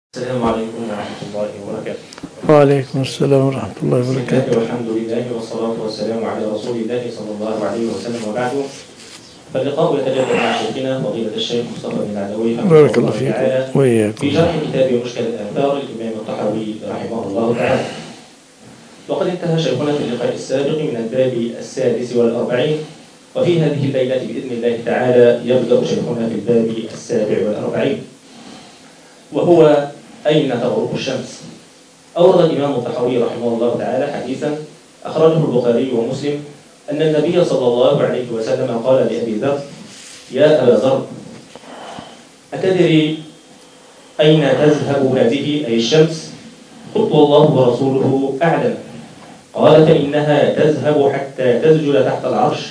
السلام عليكم ورحمة الله وبركاته. وعليكم السلام ورحمة الله بسم الله وبركاته. والحمد لله والصلاة والسلام على رسول الله صلى الله عليه وسلم، وبعد. فاللقاء يتجدد مع شيخنا فضيلة الشيخ مصطفى بن العدوي بارك الله فيكم وإياكم في شرح كتاب مشكل الآثار الإمام الطحاوي رحمه الله تعالى. وقد انتهى شيخنا في اللقاء السابق من الباب السادس والأربعين، وفي هذه الليلة بإذن الله تعالى يبدأ شيخنا في الباب السابع والأربعين، وهو أين تغرب الشمس. أورد الإمام الطحاوي رحمه الله تعالى حديثا أخرجه البخاري ومسلم أن النبي صلى الله عليه وسلم قال لأبي ذر: يا أبا ذر، أتدري أين تذهب هذه أي الشمس؟ قلت: والله ورسوله أعلم. قال: فإنها تذهب حتى تسجد تحت العرش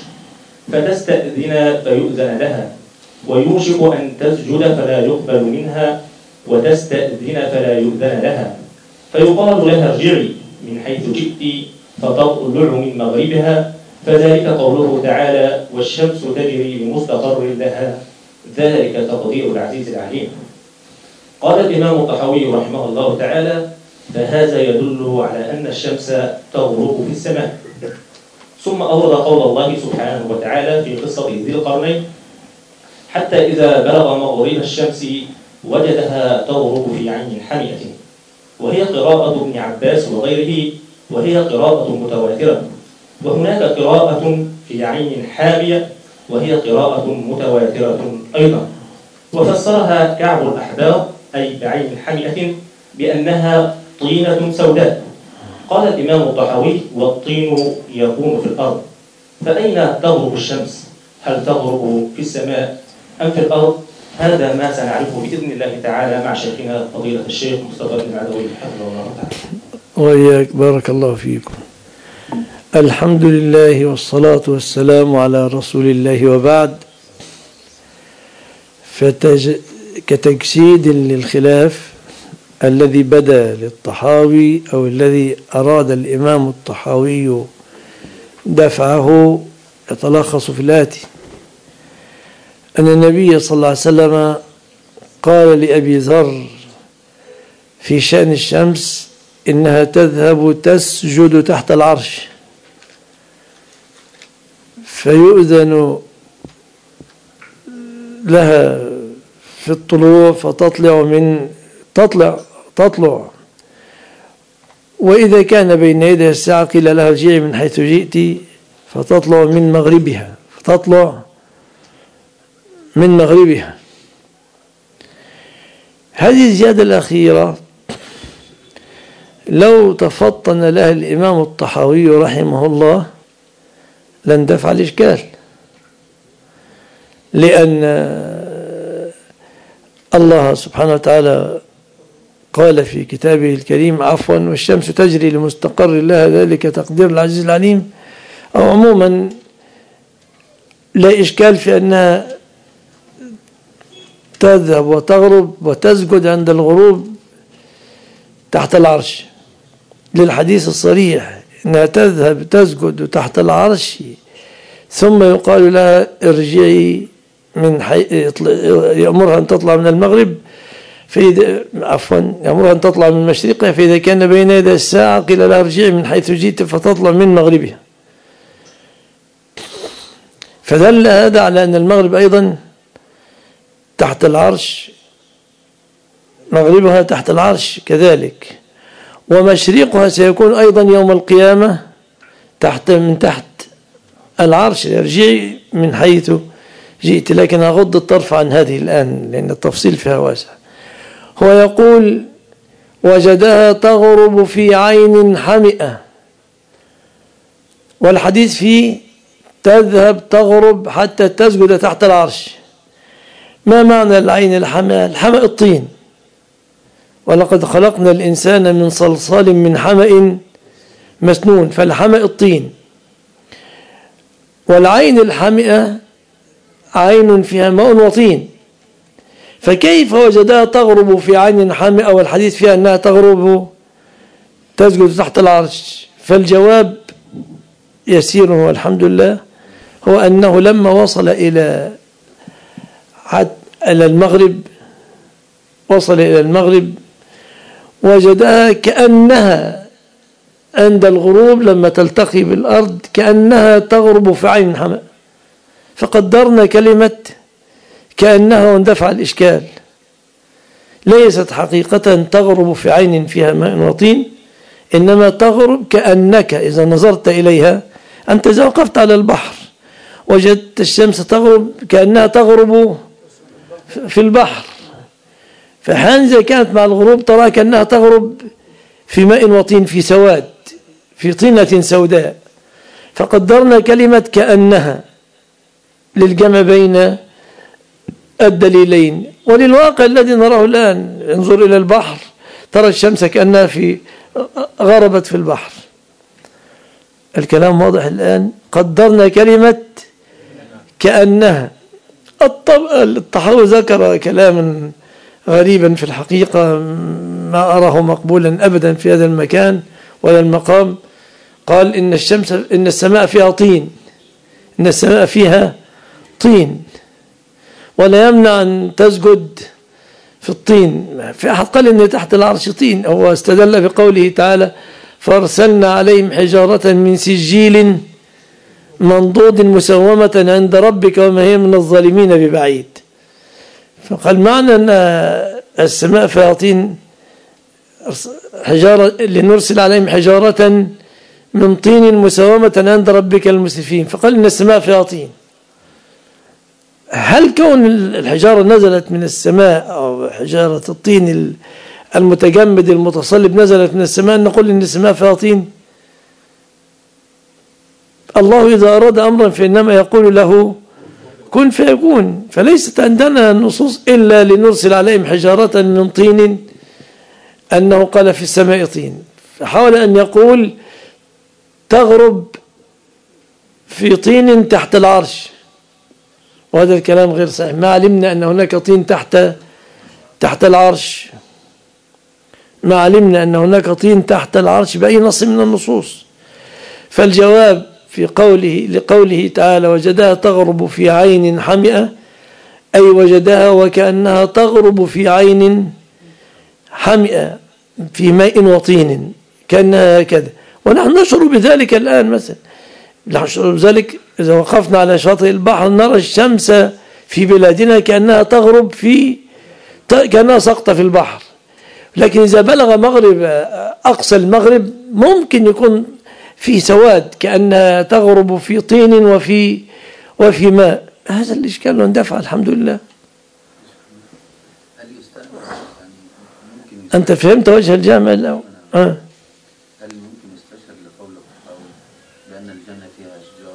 فتستأذن فيؤذن لها، ويوشك أن تسجد فلا يقبل منها، وتستأذن فلا يؤذن لها، فيقال لها: ارجعي من حيث جئت فتطلع من مغربها، فذلك قوله تعالى: والشمس تجري لمستقر لها، ذلك تقدير العزيز العليم. قال الإمام الطحاوي رحمه الله تعالى: فهذا يدل على أن الشمس تغرب في السماء. ثم أورد قول الله سبحانه وتعالى في قصة ذي القرنين: حتى إذا بلغ مغرب الشمس وجدها تغرب في عين حمئة، وهي قراءة ابن عباس وغيره، وهي قراءة متواترة. وهناك قراءة في عين حامية، وهي قراءة متواترة أيضا. وفسرها كعب الأحبار أي بعين حمئة بأنها طينة سوداء. قال الإمام الطحاوي: والطين يكون في الأرض. فأين تغرب الشمس؟ هل تغرب في السماء أم في الأرض؟ هذا ما سنعرفه بإذن الله تعالى مع شيخنا فضيلة الشيخ مصطفى بن العدوي حفظه الله تعالى. وإياك، بارك الله فيكم. الحمد لله والصلاة والسلام على رسول الله، وبعد. كتجسيد للخلاف الذي بدا للطحاوي أو الذي أراد الإمام الطحاوي دفعه، يتلخص في الآتي: أن النبي صلى الله عليه وسلم قال لأبي ذر في شأن الشمس: إنها تذهب تسجد تحت العرش فيؤذن لها في الطلوع فتطلع، وإذا كان بين يدي الساعة قيل لها: ارجعي من حيث جئت فتطلع من مغربها. هذه الزيادة الأخيرة لو تفطن لها الإمام الطحاوي رحمه الله لاندفع الإشكال، لأن الله سبحانه وتعالى قال في كتابه الكريم: والشمس تجري لمستقر لها، ذلك تقدير العزيز العليم. أو عموما لا إشكال في أنها تذهب وتغرب وتسجد عند الغروب تحت العرش، للحديث الصريح أنها تذهب تسجد تحت العرش، ثم يقال لها: ارجعي يأمرها أن تطلع من المغرب، يأمرها أن تطلع من مشرقها، فإذا كان بين يدي الساعة قيل لها: ارجعي من حيث جئت فتطلع من مغربها. فدل هذا على أن المغرب أيضا تحت العرش، مغربها تحت العرش كذلك، ومشرقها سيكون أيضا يوم القيامة من تحت العرش، ارجعي من حيث جئت. لكن أغض الطرف عن هذه الآن لأن التفصيل فيها واسع. هو يقول: وجدها تغرب في عين حمئة، والحديث فيه تذهب تغرب حتى تسجد تحت العرش. ما معنى العين الحمئة؟ الحمأ الطين، ولقد خلقنا الإنسان من صلصال من حمأ مسنون، فالحمأ الطين. والعين الحمئة عين فيها ماء وطين، فكيف وجدها تغرب في عين حمئة والحديث فيها أنها تسجد تحت العرش؟ فالجواب يسير والحمد لله، هو أنه لما وصل إلى المغرب وجدها كأنها عند الغروب لما تلتقي بالأرض كأنها تغرب في عين حمأ، فقدرنا كلمة كأنها واندفع الإشكال. ليست حقيقة تغرب في عين فيها ماء وطين، إنما تغرب كأنك إذا نظرت إليها، أنت إذا وقفت على البحر وجدت الشمس تغرب كأنها تغرب في البحر، فحين إذا كانت مع الغروب ترى كأنها تغرب في ماء وطين، في سواد، في طينة سوداء. فقدرنا كلمة كأنها للجمع بين الدليلين. وللواقع الذي نراه الآن، انظر إلى البحر ترى الشمس كأنها غربت في البحر. الكلام واضح الآن. قدرنا كلمة كأنها. الطحاوي ذكر كلاما غريبا في الحقيقة ما أراه مقبولا أبدا في هذا المكان ولا المقام. قال إن السماء فيها طين، إن السماء فيها طين ولا يمنع أن تسجد في الطين. في أحد قال إن تحت العرش طين، هو استدل بقوله تعالى فأرسلنا عليهم حجارة من سجيل منضود مسومة عند ربك وما هي من الظالمين ببعيد. فقال معنى أن السماء فيها طين حجارة لنرسل عليهم حجارة من طين مسومة عند ربك المسرفين، فقال إن السماء فيها طين. هل كون الحجارة نزلت من السماء أو حجارة الطين المتجمد المتصلب نزلت من السماء نقول إن السماء فيها طين؟ الله إذا أراد أمرا فإنما يقول له كن فيكون. فليست عندنا النصوص إلا لنرسل عليهم حجارة من طين، أنه قال في السماء طين، فحاول أن يقول تغرب في طين تحت العرش، وهذا الكلام غير صحيح. ما علمنا أن هناك طين تحت العرش، ما علمنا أن هناك طين تحت العرش بأي نص من النصوص. فالجواب في لقوله تعالى وجدها تغرب في عين حمئة، أي وجدها وكأنها تغرب في عين حمئة في ماء وطين كأنها هكذا. ونحن نشعر بذلك الآن، مثلا نشعر بذلك إذا وقفنا على شاطئ البحر نرى الشمس في بلادنا كأنها تغرب كأنها سقط في البحر. لكن إذا بلغ مغرب أقصى المغرب ممكن يكون في سواد كأنها تغرب في طين وفي ماء. هذا الإشكال اندفع الحمد لله. أنت فهمت وجه الجامع الأول؟ هل ممكن يستشهد لقوله بأن الجنة فيها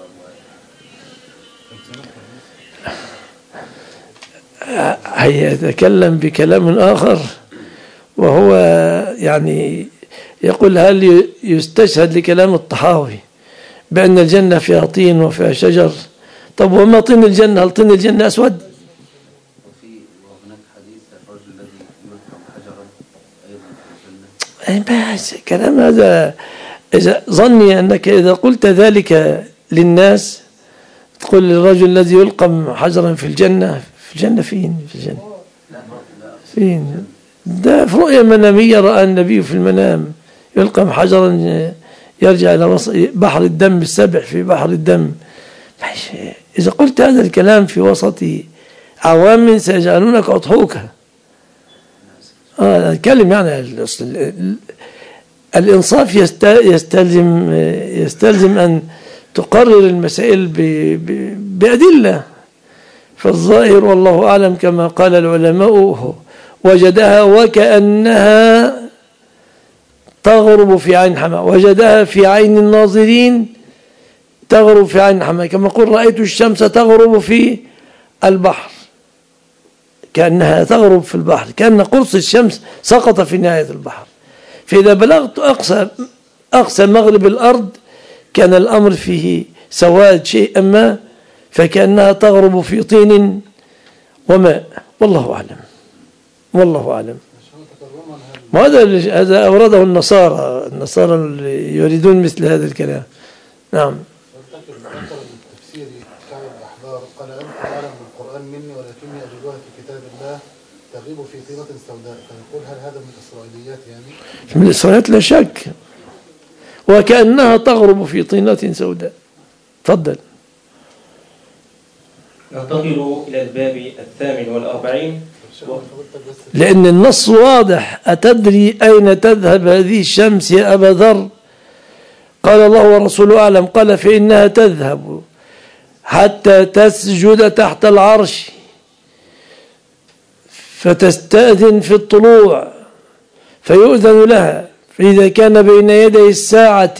أشجار هيتكلم بكلام آخر، وهو يعني يقول هل يستشهد لكلام الطحاوي بأن الجنة فيها طين وفيها شجر؟ طب وما طين الجنة؟ هل طين الجنة أسود؟ وهناك حديث الرجل الذي يلقم حجرا أيضا في الجنة. بس كلام هذا إذا ظني أنك إذا قلت ذلك للناس تقول للرجل الذي يلقم حجرا في الجنة فين؟ في الجنة فين؟ ده في رؤية منامية رأى النبي في المنام يلقم حجرا يرجع إلى بحر الدم السبع في بحر الدم. إذا قلت هذا الكلام في وسط عوام سيجعلونك أضحوكا. الكلم يعني الإنصاف يستلزم أن تقرر المسائل بأدلة. فالظاهر والله أعلم كما قال العلماء وجدها وكأنها تغرب في عين حماء، وجدها في عين الناظرين تغرب في عين حماء، كما قل رأيت الشمس تغرب في البحر كأنها تغرب في البحر، كأن قرص الشمس سقط في نهاية البحر. فإذا بلغت أقصى مغرب الأرض كان الأمر فيه سواد شيئا ما، فكأنها تغرب في طين وماء. والله أعلم. هذا أورده النصارى اللي يريدون مثل هذا الكلام. نعم. ذكر التفسير بتاع الأحبار قال أنت أعلم بالقرآن مني ولكني أجدها في كتاب الله تغيب في طينة سوداء، فنقول هل هذا من الإسرائيليات يعني؟ من الإسرائيليات لا شك، وكأنها تغرب في طينة سوداء. تفضل. ننتقل إلى الباب 48. لأن النص واضح: أتدري أين تذهب هذه الشمس يا أبا ذر؟ قال الله ورسوله أعلم. قال: فإنها تذهب حتى تسجد تحت العرش فتستأذن في الطلوع فيؤذن لها، فإذا كان بين يدي الساعة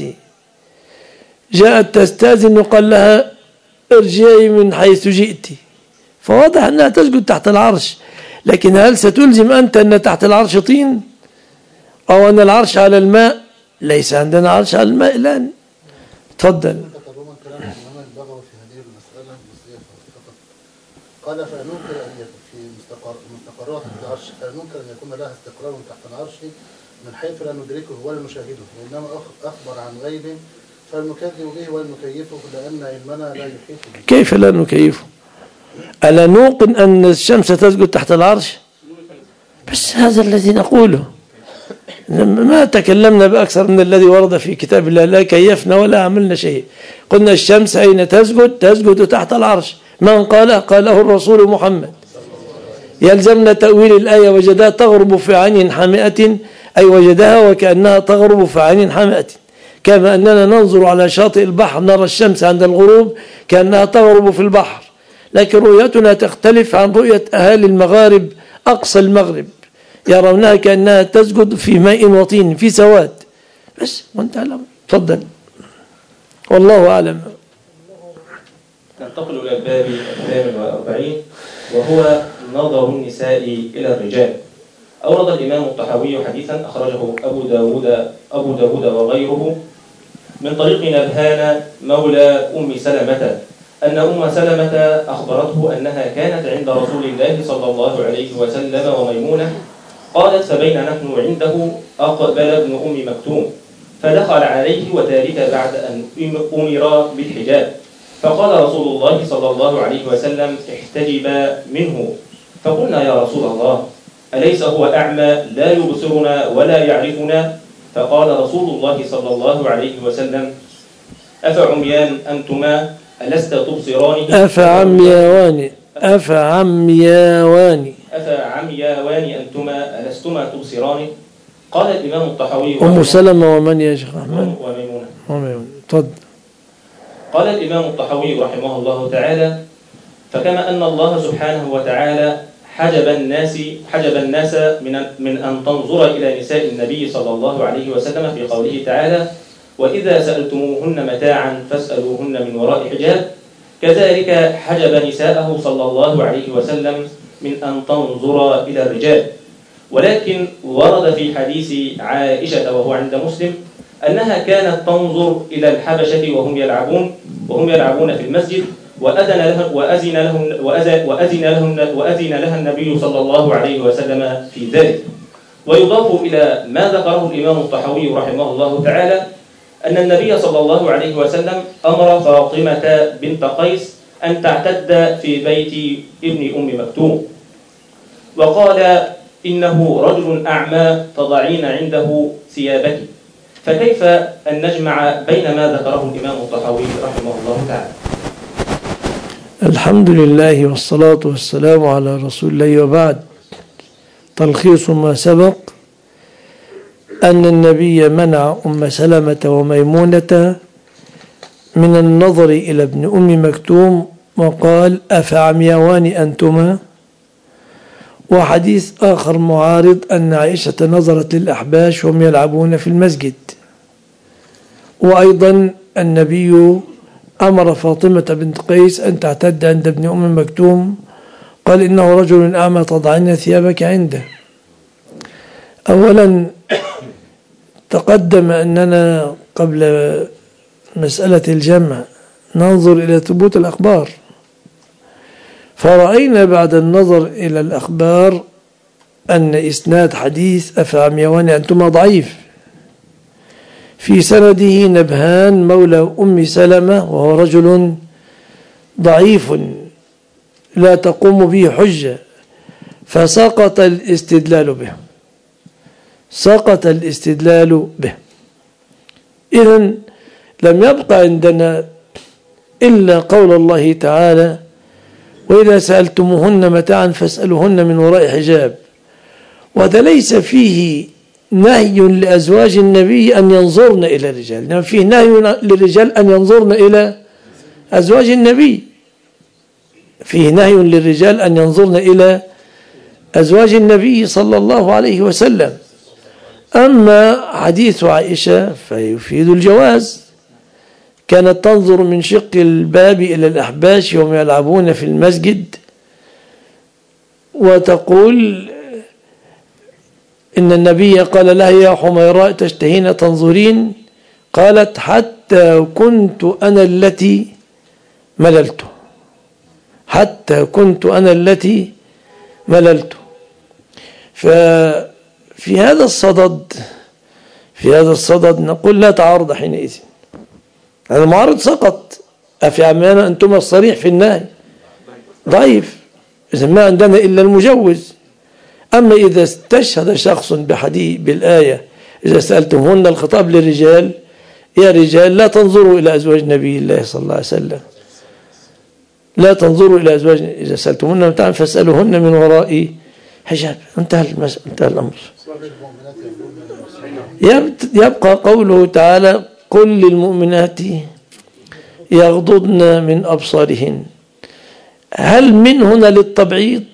جاءت تستأذن وقال لها: ارجعي من حيث جئت. فواضح أنها تسجد تحت العرش، لكن هل ستلزم أنت أن تحت العرش طين أو أن العرش على الماء؟ ليس عندنا عرش على الماء الآن. تفضل. تكرما كلام الإمام البغوي في هذه المسألة فقط. قال: فننكر أن يكون في مستقرات العرش، فننكر أن يكون لها استقرار تحت العرش من حيث لا ندركه ولا نشاهده، وإنما أخبر عن غيب فنكذب به ولا نكيفه لأن علمنا لا يحيط به. كيف لا نكيفه؟ ألا نوقن أن الشمس تسجد تحت العرش؟ بس هذا الذي نقوله، ما تكلمنا بأكثر من الذي ورد في كتاب الله، لا كيفنا ولا عملنا شيء. قلنا الشمس أين تسجد؟ تسجد تحت العرش. من قاله؟ قاله الرسول محمد. يلزمنا تأويل الآية: وجدها تغرب في عين حامئة، أي وجدها وكأنها تغرب في عين حامئة، كما أننا ننظر على شاطئ البحر نرى الشمس عند الغروب كأنها تغرب في البحر، لكن رؤيتنا تختلف عن رؤية أهالي المغارب أقصى المغرب، يرونها كأنها تسجد في ماء وطين في سواد بس، وانت الأمر. تفضل، والله أعلم. ننتقل إلى الباب 48 وهو نظر النساء إلى الرجال. أورد الإمام الطحاوي حديثا أخرجه أبو داود وغيره من طريق نبهان مولى أم سلمة أن أم سلمة أخبرته أنها كانت عند رسول الله صلى الله عليه وسلم وميمونة. قالت: فبين نحن عنده أقبل ابن أم مكتوم فدخل عليه وذلك بعد أن أمر بالحجاب، فقال رسول الله صلى الله عليه وسلم: احتجب منه. فقلنا: يا رسول الله، أليس هو أعمى لا يبصرنا ولا يعرفنا؟ فقال رسول الله صلى الله عليه وسلم: أفعميان أنتما ألست تبصران؟ أفعمياوان أنتما ألستما تبصران؟ قال الإمام الطحاوي: أم سلمة ومن يا شيخ أحمد؟ وميمونة. تفضل. قال الإمام الطحاوي رحمه الله تعالى: فكما أن الله سبحانه وتعالى حجب الناس من أن تنظر إلى نساء النبي صلى الله عليه وسلم في قوله تعالى: وإذا سألتموهن متاعا فاسألوهن من وراء حجاب، كذلك حجب نساءه صلى الله عليه وسلم من أن تنظر إلى الرجال. ولكن ورد في حديث عائشة وهو عند مسلم أنها كانت تنظر إلى الحبشة وهم يلعبون في المسجد، وأذن لها النبي صلى الله عليه وسلم في ذلك. ويضاف إلى ما ذكره الإمام الطحاوي رحمه الله تعالى أن النبي صلى الله عليه وسلم أمر فاطمة بنت قيس أن تعتد في بيت ابن أم مكتوم، وقال: إنه رجل أعمى تضعين عنده ثيابك. فكيف أن نجمع بين ما ذكره الإمام الطحاوي رحمه الله تعالى؟ الحمد لله والصلاة والسلام على رسول الله، وبعد. تلخيص ما سبق أن النبي منع أم سلمة وميمونة من النظر إلى ابن أم مكتوم وقال: أفعمياوان أنتما. وحديث آخر معارض أن عائشة نظرت للأحباش وهم يلعبون في المسجد. وأيضا النبي أمر فاطمة بنت قيس أن تعتد عند ابن أم مكتوم، قال: إنه رجل أعمى تضعين ثيابك عنده. أولا تقدم أننا قبل مسألة الجمع ننظر إلى ثبوت الأخبار، فرأينا بعد النظر إلى الأخبار أن إسناد حديث أفعمياوان أنتما ضعيف، في سنده نبهان مولى أم سلمة وهو رجل ضعيف لا تقوم به حجة، فسقط الاستدلال به، سقط الاستدلال به. إذن لم يبقى عندنا إلا قول الله تعالى: وإذا سألتموهن متاعا فاسألوهن من وراء حجاب. وهذا ليس فيه نهي لأزواج النبي أن ينظرن إلى الرجال، إنما فيه نهي للرجال أن ينظرن إلى أزواج النبي، فيه نهي للرجال أن ينظرن إلى أزواج النبي صلى الله عليه وسلم. أما حديث عائشة فيفيد الجواز، كانت تنظر من شق الباب إلى الأحباش وهم يلعبون في المسجد، وتقول إن النبي قال لها: يا حميراء تشتهين تنظرين؟ قالت: حتى كنت أنا التي مللت، حتى كنت أنا التي مللت. ففي هذا الصدد نقول لا تعارض حينئذ. هذا المعارض سقط. أفي عمانا أنتم الصريح في النهي ضعيف، إذا ما عندنا إلا المجوز. أما إذا استشهد شخص بحديث بالآية: إذا سألتمهن، الخطاب للرجال: يا رجال لا تنظروا إلى أزواج نبي الله صلى الله عليه وسلم، لا تنظروا إلى أزواج، إذا سألتمهن متاعا فاسألوهن من وراء حجاب. انتهى الأمر. يبقى قوله تعالى: قل للمؤمنات يغضضن من أبصارهن. هل من هنا للتبعيض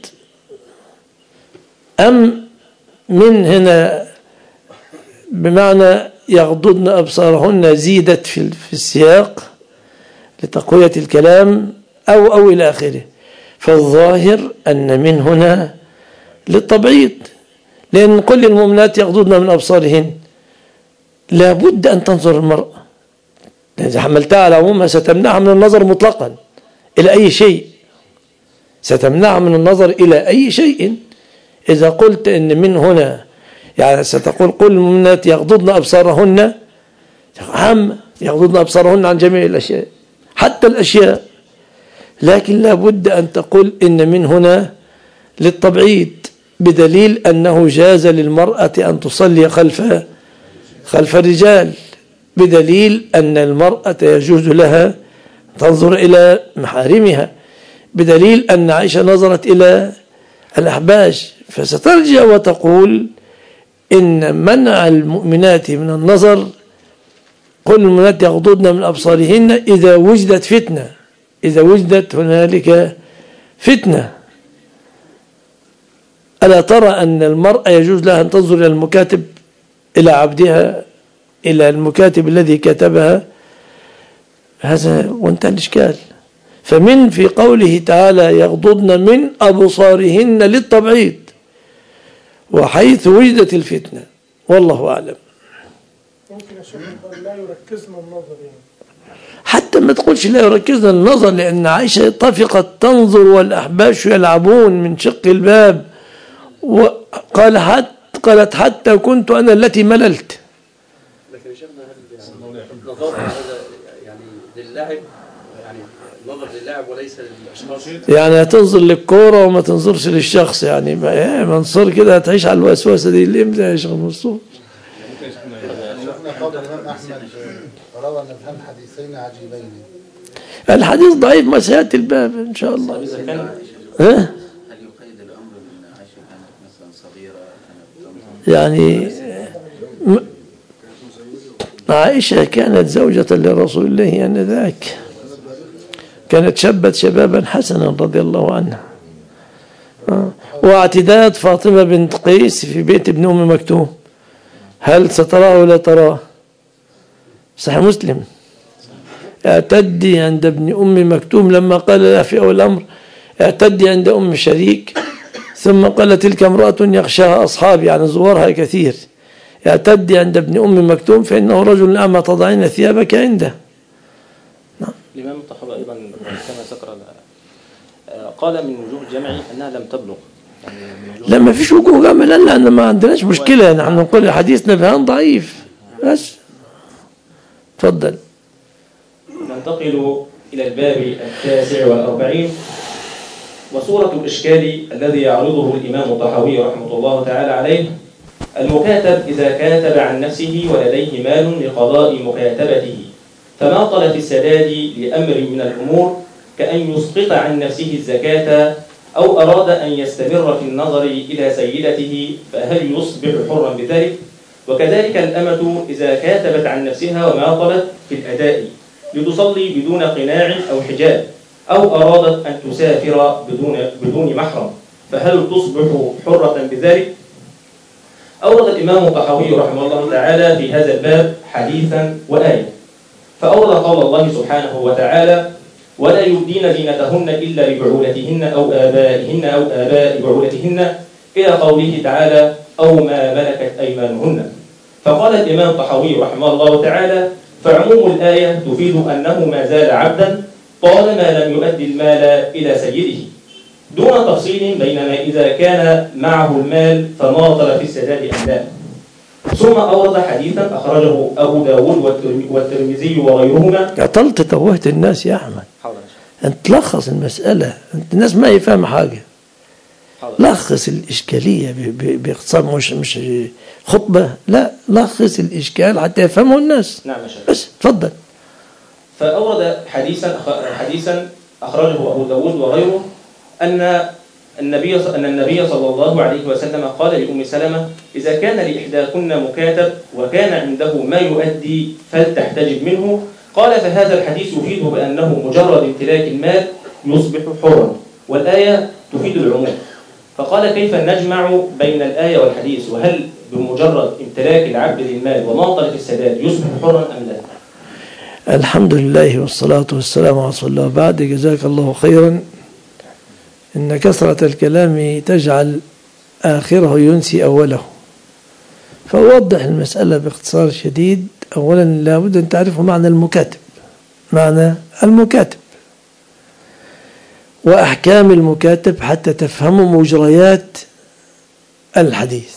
أم من هنا بمعنى يغضضن أبصارهن زيدت في السياق لتقوية الكلام أو إلى آخره؟ فالظاهر أن من هنا للتبعيض، لأن كل المؤمنات يغضضن من أبصارهن لابد أن تنظر المرأة، إذا حملتها على عمومها ستمنعها من النظر مطلقا إلى أي شيء، ستمنعها من النظر إلى أي شيء. إذا قلت إن من هنا يعني ستقول كل المؤمنات يغضضن أبصارهن عامة، يغضضن أبصارهن عن جميع الأشياء حتى الأشياء، لكن لابد أن تقول إن من هنا للتبعيض، بدليل أنه جاز للمرأة أن تصلي خلف الرجال، بدليل أن المرأة يجوز لها تنظر إلى محارمها، بدليل أن عائشة نظرت إلى الأحباش. فسترجع وتقول إن منع المؤمنات من النظر، كل المؤمنات يغضضن من أبصارهن إذا وجدت فتنة، إذا وجدت هنالك فتنة. ألا ترى أن المرأة يجوز لها أن تنظر إلى المكاتب، إلى عبدها، إلى المكاتب الذي كتبها؟ هذا وانتهى الإشكال. فمن في قوله تعالى يغضضن من أبصارهن للتبعيض، وحيث وجدت الفتنة، والله أعلم. ممكن يا شيخ لا يركزن النظر يعني. حتى ما تقولش لا يركزن النظر، لأن عائشة اتفقت تنظر والأحباش يلعبون من شق الباب، قالت حتى كنت أنا التي مللت. لكن يا شيخنا النظر هذا يعني للعب، يعني نظر للعب وليس للأشخاص، يعني هتنظر للكورة وما تنظرش للشخص، يعني منصور كده هتعيش على الوسوسة دي اللي امتى يا شيخ منصور؟ شفنا قول الإمام أحمد روى أن فهم حديثين عجيبين. الحديث ضعيف، ما سيأتي الباب إن شاء الله. هل يقيد الأمر من عائشة كانت مثلا صغيرة يعني عائشة كانت زوجة لرسول الله آنذاك، كانت شابت شبابا حسنا رضي الله عنها. واعتداد فاطمة بنت قيس في بيت ابن أم مكتوم، هل ستراه ولا تراه؟ صحيح مسلم. اعتدي عند ابن أم مكتوم لما قال لها في أول الأمر اعتدي عند أم شريك، ثم قال تلك امرأة يخشاها أصحابي، يعني زوارها كثير. اعتدي عند ابن أم مكتوم فإنه رجل أعمى تضعين ثيابك عنده. الإمام الطحاوي أيضا كما ذكر قال من وجوه الجمع أنها لم تبلغ، يعني لا ما فيش وجوه جمع، لأن ما عندناش مشكلة، نحن نقول حديثنا بهان ضعيف بس. تفضل. ننتقل إلى الباب 49 وصورة الإشكال الذي يعرضه الإمام الطحاوي رحمه الله تعالى عليه: المكاتب إذا كاتب عن نفسه ولديه مال لقضاء مكاتبته فماطل في السداد لأمر من الأمور كأن يسقط عن نفسه الزكاة أو أراد أن يستمر في النظر إلى سيدته فهل يصبح حرا بذلك؟ وكذلك الأمة إذا كاتبت عن نفسها وماطلت في الأداء لتصلي بدون قناع أو حجاب أو أرادت أن تسافر بدون محرم فهل تصبح حرة بذلك؟ أورد الإمام الطحاوي رحمه الله تعالى في هذا الباب حديثا وآية، فأورد قول الله سبحانه وتعالى: ولا يبدين زينتهن إلا لبعولتهن أو آبائهن أو آباء بعولتهن إلى قوله تعالى: أو ما ملكت أيمانهن. فقال الإمام الطحاوي رحمه الله تعالى: فعموم الآية تفيد أنه ما زال عبدا طالما لم يؤدي المال إلى سيده، دون تفصيل بينما إذا كان معه المال فماطل في السداد أم لا. ثم أورد حديثا أخرجه أبو داود والترمذي وغيرهما. عطلت توهت الناس يا أحمد. أنت تلخص المسألة، أنت الناس ما يفهم حاجة. لخص الإشكالية باختصار، مش خطبة، لا لخص الإشكال حتى يفهمه الناس. نعم يا شيخ. بس تفضل. فأورد حديثا أخرجه أبو داود وغيره أن النبي صلى الله عليه وسلم قال لأم سلمة: إذا كان لإحداكن مكاتب وكان عنده ما يؤدي فلتحتجب منه. قال: فهذا الحديث يفيد بأنه مجرد امتلاك المال يصبح حرا، والآية تفيد العموم. فقال: كيف نجمع بين الآية والحديث؟ وهل بمجرد امتلاك العبد للمال وماطل في السداد يصبح حرا أم لا؟ الحمد لله والصلاة والسلام على رسول الله. بعد جزاك الله خيرا. إن كثرة الكلام تجعل آخره ينسي أوله، فأوضح المسألة باختصار شديد. أولا لابد أن تعرفوا معنى المكاتب، معنى المكاتب وأحكام المكاتب حتى تفهموا مجريات الحديث.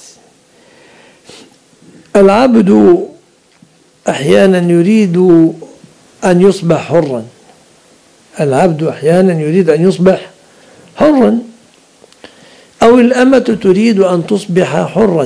العبد أحيانا يريد أن يصبح حرا، العبد أحيانا يريد أن يصبح حرا، أو الأمة تريد أن تصبح حرة،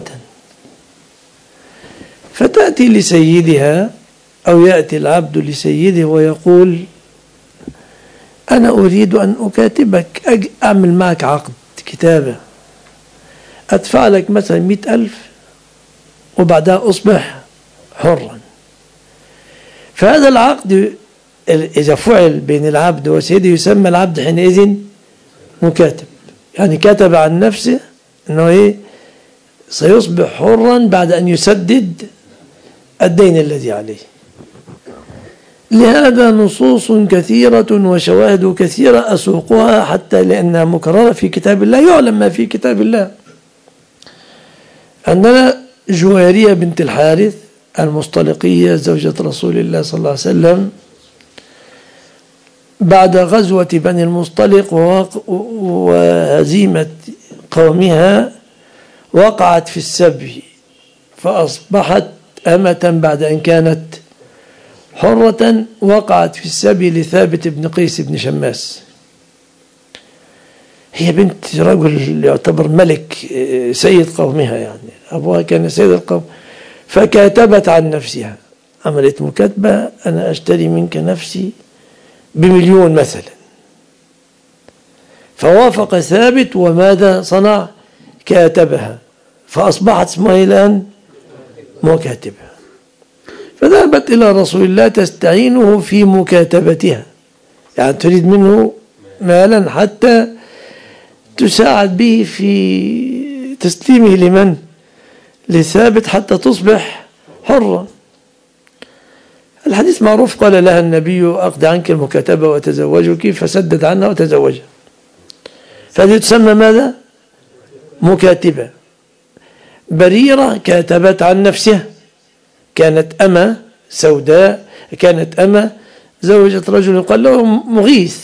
فتأتي لسيدها أو يأتي العبد لسيده ويقول: أنا أريد أن أكاتبك، أعمل معك عقد كتابة، أدفع لك مثلا 100,000 وبعدها أصبح حرا. فهذا العقد إذا فعل بين العبد وسيده يسمى العبد حينئذ مكاتب، يعني كتب عن نفسه أنه سيصبح حرا بعد أن يسدد الدين الذي عليه. لهذا نصوص كثيرة وشواهد كثيرة أسوقها حتى لأنها مكررة في كتاب الله، يعلم ما في كتاب الله. عندنا جويرية بنت الحارث المصطلقية زوجة رسول الله صلى الله عليه وسلم، بعد غزوة بني المصطلق وهزيمة قومها وقعت في السبي، فأصبحت أمة بعد أن كانت حرة، وقعت في السبي لثابت بن قيس بن شماس. هي بنت رجل يعتبر ملك سيد قومها، يعني أبوها كان سيد القوم، فكاتبت عن نفسها، عملت مكاتبة: أنا أشتري منك نفسي ب1,000,000 مثلا. فوافق ثابت، وماذا صنع؟ كاتبها، فأصبحت اسمها الآن مكاتبة. فذهبت إلى رسول الله تستعينه في مكاتبتها، يعني تريد منه مالا حتى تساعد به في تسليمه لمن؟ لثابت، حتى تصبح حرة. الحديث معروف، قال لها النبي: أقض عنك المكاتبة وتزوجك، فسدد عنها وتزوجها. فهذه تسمى ماذا؟ مكاتبة. بريرة كاتبت عن نفسها، كانت أمة سوداء، كانت أمة زوجة رجل قال له مغيث،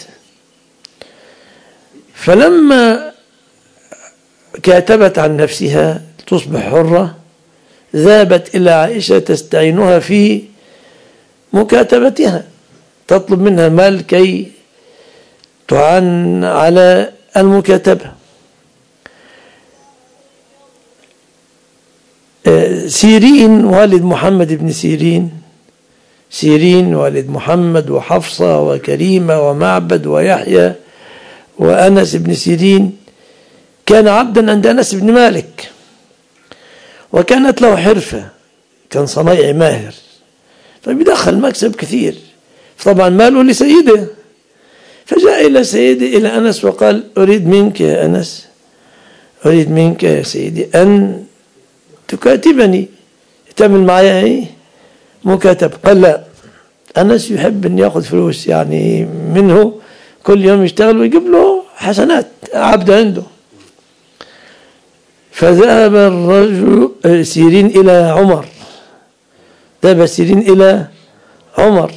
فلما كاتبت عن نفسها تصبح حرة ذهبت إلى عائشة تستعينها في مكاتبتها، تطلب منها مال كي تعان على المكاتبة. سيرين والد محمد بن سيرين والد محمد وحفصة وكريمة ومعبد ويحيى وأنس بن سيرين كان عبدا عند أنس بن مالك، وكانت له حرفة، كان صنايعي ماهر، فبيدخل مكسب كثير، طبعا ماله لسيده، فجاء إلى سيده إلى أنس وقال: أريد منك يا أنس، أريد منك يا سيدي أن تكاتبني، تعمل معي مكاتب. قال: لا، أنس يحب أن يأخذ فلوس يعني منه، كل يوم يشتغل ويجيب له حسنات، عبد عنده. فذهب الرجل سيرين إلى عمر، ذهب سيرين إلى عمر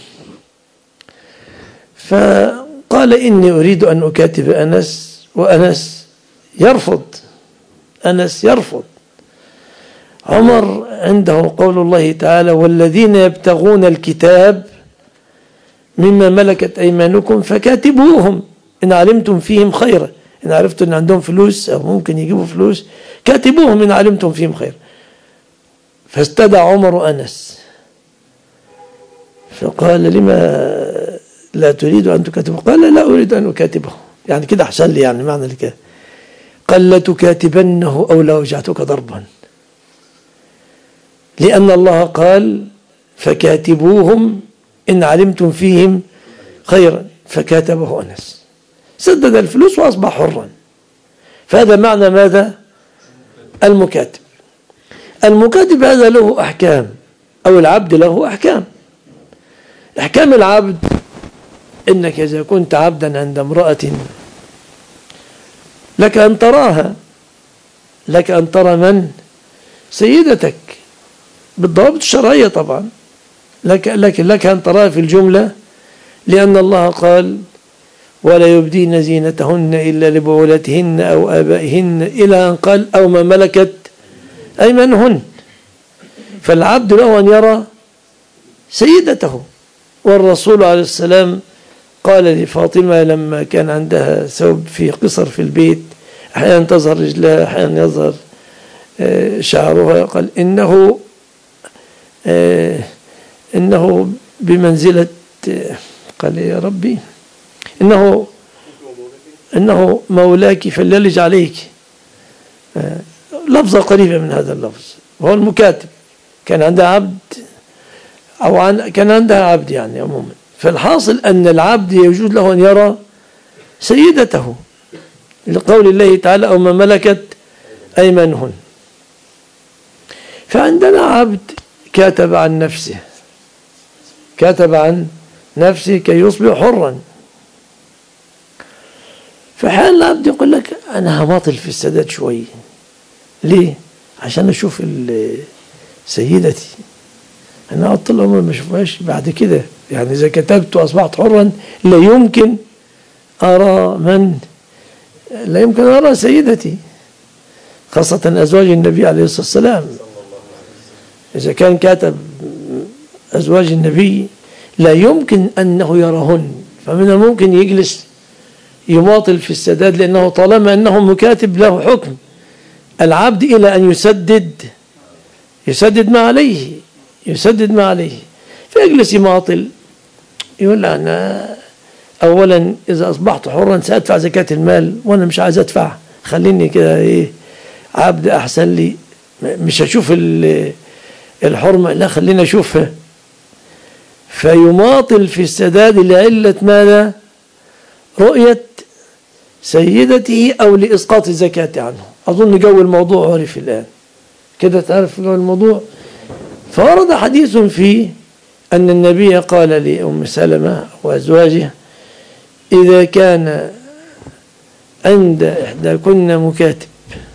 فقال: إني أريد أن أكاتب أنس، وأنس يرفض، أنس يرفض. عمر عنده قول الله تعالى: والذين يبتغون الكتاب مما ملكت أيمانكم فكاتبوهم إن علمتم فيهم خيرا، إن عرفتوا أن عندهم فلوس أو ممكن يجيبوا فلوس كاتبوهم إن علمتم فيهم خيرا. فاستدعى عمر أنس فقال: لما لا تريد أن تكاتبه؟ قال: لا أريد أن أكاتبه، يعني كده أحسن لي، يعني معنى لك. قال: لا تكاتبنه أو لا وجعتك ضربا، لأن الله قال: فكاتبوهم إن علمتم فيهم خيرا. فكاتبه أنس، سدد الفلوس وأصبح حرا. فهذا معنى ماذا؟ المكاتب. المكاتب هذا له أحكام، أو العبد له أحكام. أحكام العبد: إنك إذا كنت عبدا عند امرأة لك أن تراها، لك أن ترى من؟ سيدتك، بالضوابط الشرعية طبعا، لك أن تراها في الجملة، لأن الله قال: ولا يبدين زينتهن إلا لبعولتهن أو آبائهن، إلى أن قال: أو ما ملكت أيمانهن. فالعبد له أن يرى سيدته. والرسول عليه السلام قال لفاطمة لما كان عندها ثوب في قصر في البيت، أحيانا تظهر رجلها أحيانا يظهر شعرها، قال: إنه بمنزلة، قال: يا ربي إنه مولاك فليلج عليك، لفظة قريبة من هذا اللفظ. وهو المكاتب كان عندها عبد، أو كان عندها عبد يعني عموما. فالحاصل أن العبد يجوز له أن يرى سيدته، لقول الله تعالى: أو ما ملكت أيمانهن. فعندنا عبد كاتب عن نفسه، كاتب عن نفسه كي يصبح حرا. فحال العبد يقول لك: أنا هماطل في السداد شوي، ليه؟ عشان أشوف سيدتي، أنا أطلع عمري ما أشوفهاش بعد كده، يعني إذا كتبت وأصبحت حرا لا يمكن أرى سيدتي، خاصة أزواج النبي عليه الصلاة والسلام. إذا كان كاتب أزواج النبي لا يمكن أنه يراهن، فمن الممكن يجلس يماطل في السداد، لأنه طالما أنه مكاتب له حكم العبد إلى أن يسدد ما عليه، فيجلس يماطل، يقول: أنا أولا إذا أصبحت حرا سأدفع زكاة المال، وأنا مش عايز أدفع، خليني كده عبد أحسن لي، مش هشوف الحرمة، لا خليني أشوفها. فيماطل في السداد لعلة ماذا؟ رؤية سيدته أو لإسقاط الزكاة عنه. أظن جو الموضوع عرف الآن كده، تعرف جو الموضوع. فورد حديث فيه أن النبي قال لأم سلمة وأزواجه: إذا كان عند إحداكن مكاتب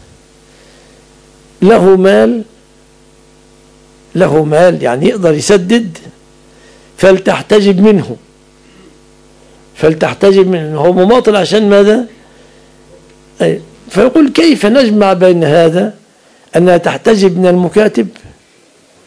له مال يعني يقدر يسدد، فلتحتجب منه، هو مماطل عشان ماذا؟ فيقول: كيف نجمع بين هذا أنها تحتجب من المكاتب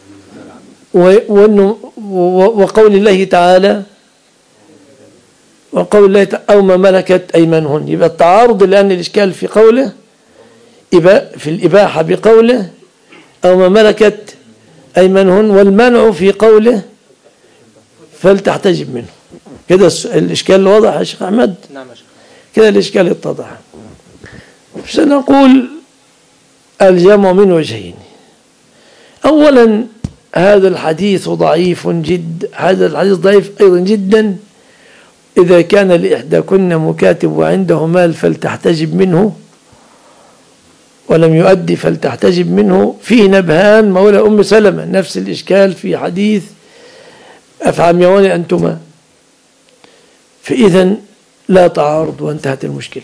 وقول الله تعالى: وقول الله أو ما ملكت أيمانهن، يبقى التعارض الآن الإشكال في قوله في الإباحة بقوله أو ما ملكت أيمانهن، والمنع في قوله فلتحتجب منه. كده الإشكال واضح يا شيخ أحمد؟ نعم يا شيخ. كده الإشكال اتضح. سنقول الجمع من وجهين. أولا هذا الحديث ضعيف جدا، هذا الحديث ضعيف أيضا جدا إذا كان لإحداكن مكاتب وعنده مال فلتحتجب منه ولم يؤدي فلتحتجب منه. فيه نبهان مولى أم سلمة، نفس الإشكال في حديث أفعميون أنتما، فإذا لا تعارض وانتهت المشكلة.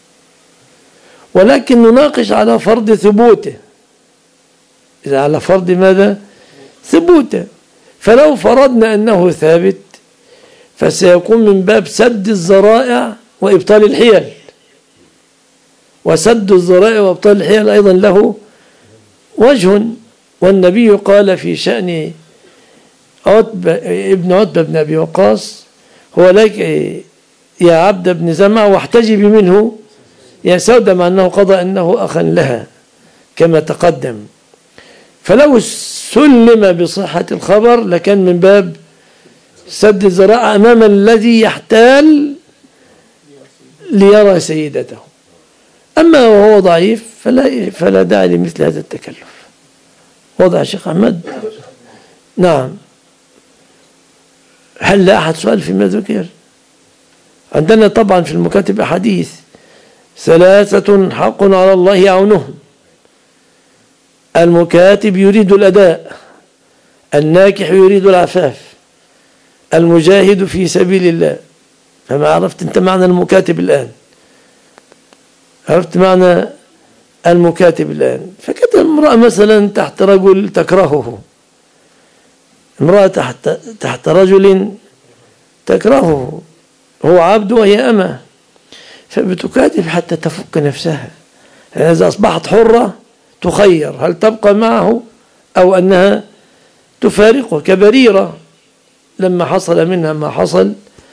ولكن نناقش على فرض ثبوته، إذا على فرض ماذا؟ ثبوته. فلو فرضنا أنه ثابت فسيكون من باب سد الذرائع وإبطال الحيل، وسد الذرائع وإبطال الحيل أيضا له وجه. والنبي قال في شأن ابن عتبة بن أبي وقاص هو لك يا عبد بن زمع واحتجبي منه يا سودة، مع أنه قضى أنه أخا لها كما تقدم. فلو سلم بصحة الخبر لكان من باب سد الذرائع أمام الذي يحتال ليرى سيدته. أما وهو ضعيف فلا داعي لمثل هذا التكلف. وضع شيخ أحمد؟ نعم. هل لا أحد سؤال فيما ذكر؟ عندنا طبعا في المكاتب أحاديث: ثلاثة حق على الله عونهم، المكاتب يريد الأداء، الناكح يريد العفاف، المجاهد في سبيل الله. فما عرفت أنت معنى المكاتب الآن؟ عرفت معنى المكاتب الآن؟ فكانت امرأة مثلا تحت رجل تكرهه، امرأة تحت رجل تكرهه، هو عبد وهي أمة، فبتكاتب حتى تفك نفسها. إذا أصبحت حرة تخير هل تبقى معه أو أنها تفارقه. كبريرة لما حصل منها ما حصل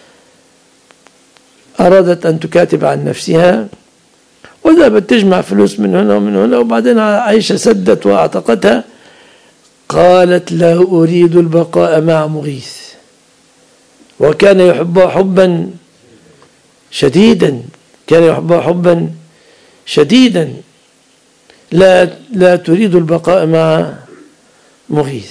أرادت أن تكاتب عن نفسها وذهبت تجمع فلوس من هنا ومن هنا، وبعدين عائشة سدت واعتقتها. قالت: لا أريد البقاء مع مغيث، وكان يحبها حبا شديدا، كان يحبها حبا شديدا، لا تريد البقاء مع مغيث.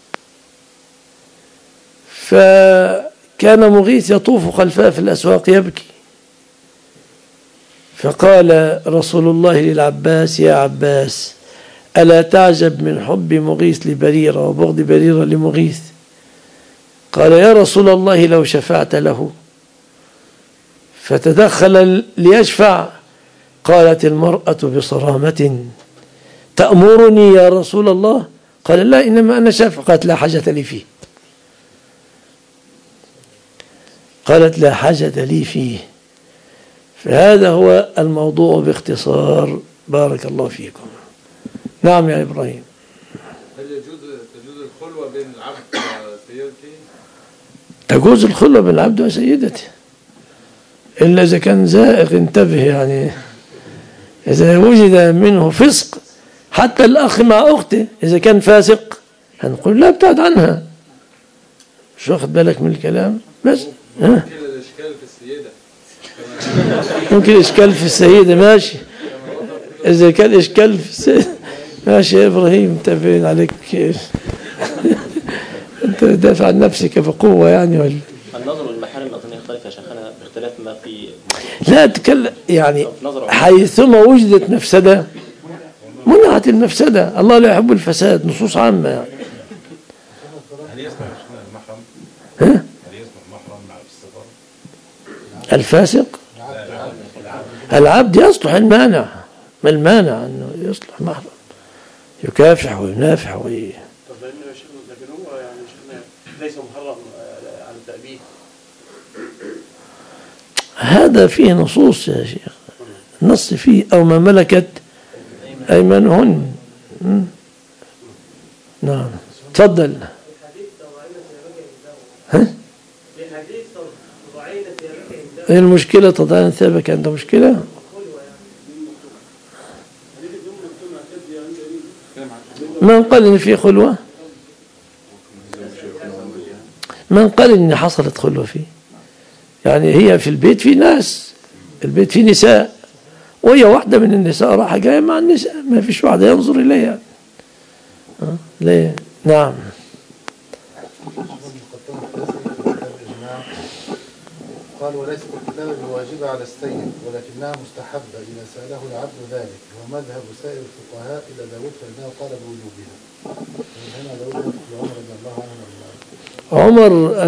فكان مغيث يطوف خلفها في الأسواق يبكي، فقال رسول الله للعباس: يا عباس، ألا تعجب من حب مغيث لبريرة وبغض بريرة لمغيث؟ قال: يا رسول الله لو شفعت له. فتدخل ليشفع. قالت المرأة بصرامة: تأمرني يا رسول الله؟ قال: لا، إنما أنا شافع. قالت: لا حاجة لي فيه. قالت: لا حاجة لي فيه. فهذا هو الموضوع باختصار. بارك الله فيكم. نعم يا إبراهيم. هل تجوز الخلوة بين العبد وسيدته؟ تجوز الخلوة بين العبد وسيدته، إلا إذا كان زائغ. انتبه، يعني إذا وجد منه فسق، حتى الأخ مع أخته إذا كان فاسق هنقول لا، ابتعد عنها. مش واخد بالك من الكلام؟ بس ممكن الإشكال في السيدة، ممكن إشكال في السيدة، ماشي. إذا كان إشكال في السيدة ماشي يا إبراهيم، انتبه عليك. أنت دافع عن نفسك بقوة يعني ولا؟ النظر والمحارم أظن يختلف يا شيخنا باختلاف ما في. لا تكلم، يعني حيثما وجدت مفسدة منعت المفسدة. الله لا يحب الفساد، نصوص عامة يعني. هل يسمح المحرم؟ ها؟ هل يسمح المحرم مع السفر؟ الفاسق؟ العبد يصلح المانع، ما المانع أنه يصلح محرم، يكافح وينافح طب لكن هو يعني شيخنا ليس محرم على التأبيد. هذا فيه نصوص يا شيخ، النص فيه أو ما ملكت أيمانهن. نعم، تفضل. ها؟ ايه المشكلة؟ تضعين ثيابك عنده مشكلة؟ من قال ان في خلوة؟ من قال ان حصلت خلوة فيه؟ يعني هي في البيت في ناس، البيت فيه نساء، وهي واحدة من النساء راح جاية مع النساء، ما فيش واحدة ينظر إليها. ليه؟ نعم. قال وليست الكتابة بواجبة على السيد ولكنها مستحبة إذا سأله العبد ذلك، ومذهب سائر الفقهاء إلى داود فإنه قال بوجوبها. هنا داود عمر رضي الله عنه. عمر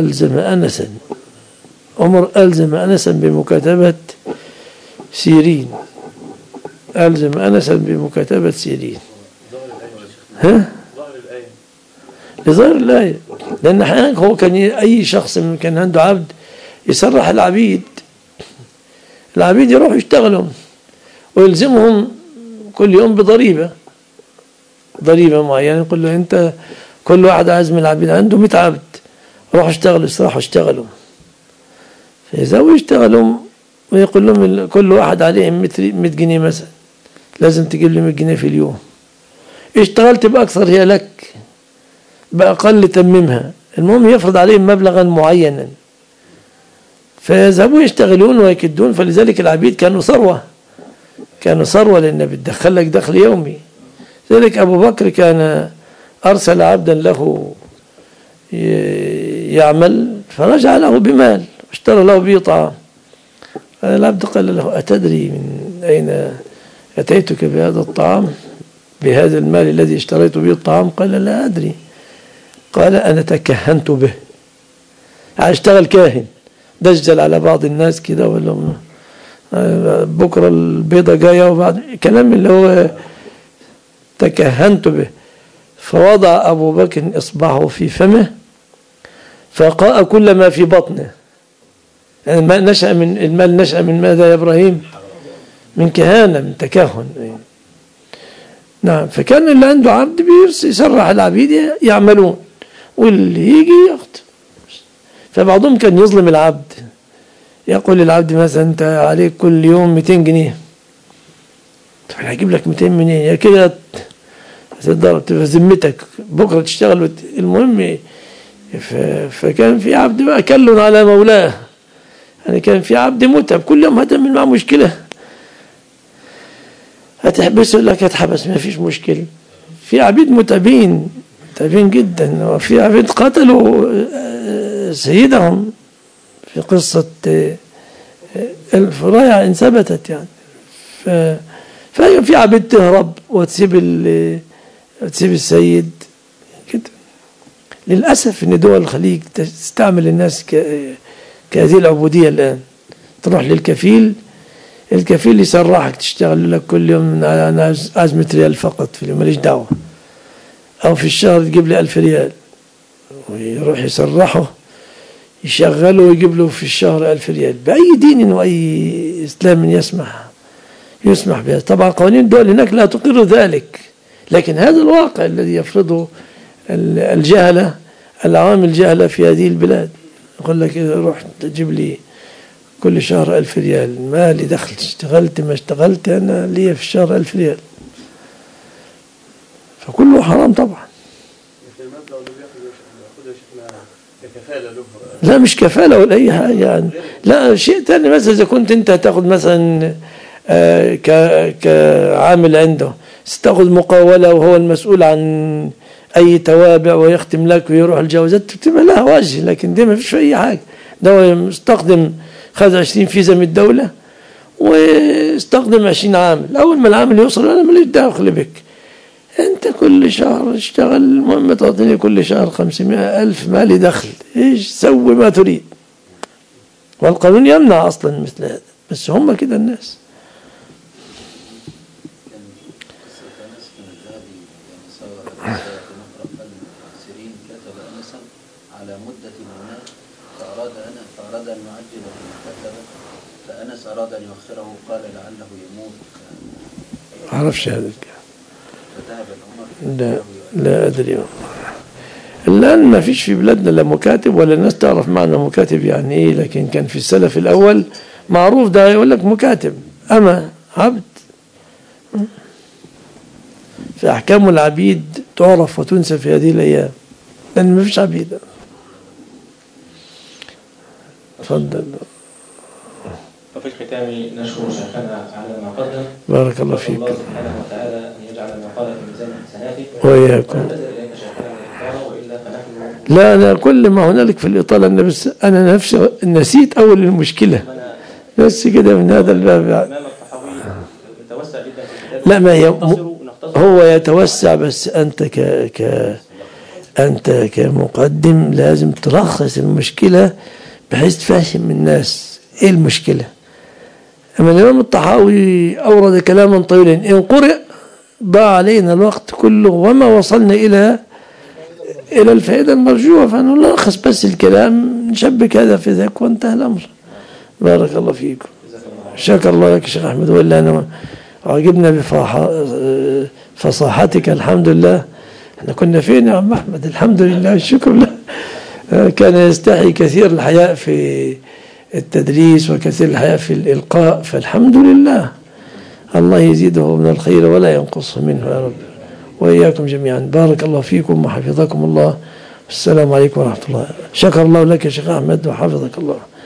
ألزم أنسا بمكاتبة سيرين. ألزم أنسا بمكاتبة سيرين. ها؟ لظاهر الآية، لأن أحيانا هو كان أي شخص كان عنده عبد يسرح العبيد يروحوا يشتغلوا ويلزمهم كل يوم بضريبة معينة، يقول له أنت كل واحد عايز من العبيد عنده 100 عبد، روحوا اشتغلوا، يسرحوا اشتغلوا، فإذا يشتغلوا ويقول لهم كل واحد عليهم 100 جنيه مثلا، لازم تجيب لي 100 جنيه في اليوم، اشتغلت بأكثر هي لك، بأقل تممها، المهم يفرض عليهم مبلغا معينا، فيذهبوا يشتغلون ويكدون. فلذلك العبيد كانوا ثروة لأنه بتدخل لك دخل يومي. ذلك أبو بكر كان أرسل عبدا له يعمل فرجع له بمال واشترى له به طعام. العبد قال له أتدري من أين أتيتك بهذا الطعام، بهذا المال الذي اشتريت به الطعام؟ قال لا أدري. قال أنا تكهنت به، اشتغل كاهن، دجل على بعض الناس كده، ولا بكرة البيضة جاية، وبعد كلام اللي هو تكهنت به. فوضع أبو بكر إصبعه في فمه فقاء كل ما في بطنه. يعني المال نشأ من ماذا يا إبراهيم؟ من كهانة، من تكهن. نعم. فكان اللي عنده عبد يسرح العبيد يعملون، واللي يجي ياخد. فبعضهم كان يظلم العبد، يقول للعبد مثلا انت عليك كل يوم 200 جنيه، طب انا هجيب لك 200 منين؟ يا كده تقدر تبقى ذمتك بكره تشتغل. المهم فكان في عبد بقى كل على مولاه، يعني كان في عبد متعب كل يوم هتعمل معه مشكله، هتحبسه لك هتحبس ما فيش مشكله. في عبيد متعبين جدا، وفي عبيد قتلوا سيدهم في قصة الفرايع إن ثبتت يعني. في عبيد تهرب وتسيب السيد كده. للأسف إن دول الخليج تستعمل الناس كهذه العبودية الآن. تروح للكفيل، الكفيل يسرحك تشتغل لك كل يوم، أنا عايز 100 ريال فقط في اليوم، ماليش دعوة، أو في الشهر تجيب لي 1000 ريال، ويروح يسرحه يشغله ويجيب له في الشهر 1000 ريال. بأي دين وأي إسلام يسمح بها؟ طبعا قوانين الدول هناك لا تقر ذلك، لكن هذا الواقع الذي يفرضه الجهلة، العوام الجهلة في هذه البلاد. يقول لك روح تجيب لي كل شهر 1000 ريال، ما لي دخل، اشتغلت ما اشتغلت أنا لي في الشهر 1000 ريال، فكله حرام طبعا. لا مش كفالة ولا أي حاجة يعني، لا شيء تاني. مثلا إذا كنت أنت تأخذ مثلا كعامل عنده، ستأخذ مقاولة وهو المسؤول عن أي توابع ويختم لك ويروح الجوازات، تبقى لها وجه، لكن دي ما فيش أي حاجة. ده مستخدم خذ 20 فيزا من الدولة واستخدم 20 عامل، أول ما العامل يوصل أنا ماليش دخل بك، أنت كل شهر اشتغل، المهم تعطيني كل شهر 500,000، ما لي دخل، إيش سوي ما تريد. والقانون يمنع أصلا مثل هذا، بس هم كده الناس. على مدة ما فأراد أن يعجل بالمكاتبة، فأنس أراد أن يؤخره، قال لعله يموت. عرفش هذا فذهب العمر. لا أدري. الآن ما فيش في بلادنا لا مكاتب ولا الناس تعرف معنى مكاتب يعني إيه، لكن كان في السلف الأول معروف، ده يقول لك مكاتب أما عبد. في أحكام العبيد تعرف وتنسى في هذه الأيام لأن ما فيش عبيد. تفضل. وفي الختام نشكر شيخنا على ما قدم. بارك الله فيك. الله سبحانه وتعالى أن يجعل ما قال في ميزان حسناته. وإياكم. لا أنا كل ما هنالك في الإطالة أنا بس أنا نفسي نسيت أول المشكلة بس كده من هذا الباب. لا ما هو يتوسع، بس أنت كمقدم لازم تلخص المشكلة بحيث تفهم الناس إيه المشكلة. أما الإمام الطحاوي أورد كلاما طويلا إن قرئ ضاع علينا الوقت كله وما وصلنا إلى الفائدة المرجوة، فنلخص بس الكلام نشبك هذا في ذاك وانتهى الأمر. بارك الله فيكم. شكر الله لك شيخ أحمد، وإلا أنا عجبنا بفصاحتك. الحمد لله. احنا كنا فين يا عم أحمد؟ الحمد لله الشكر له. كان يستحي كثير الحياء في التدريس وكثير الحياء في الإلقاء، فالحمد لله الله يزيده من الخير ولا ينقصه منه يا رب، وإياكم جميعا. بارك الله فيكم وحفظكم الله. السلام عليكم ورحمة الله. شكر الله لك يا شيخ أحمد وحفظك الله.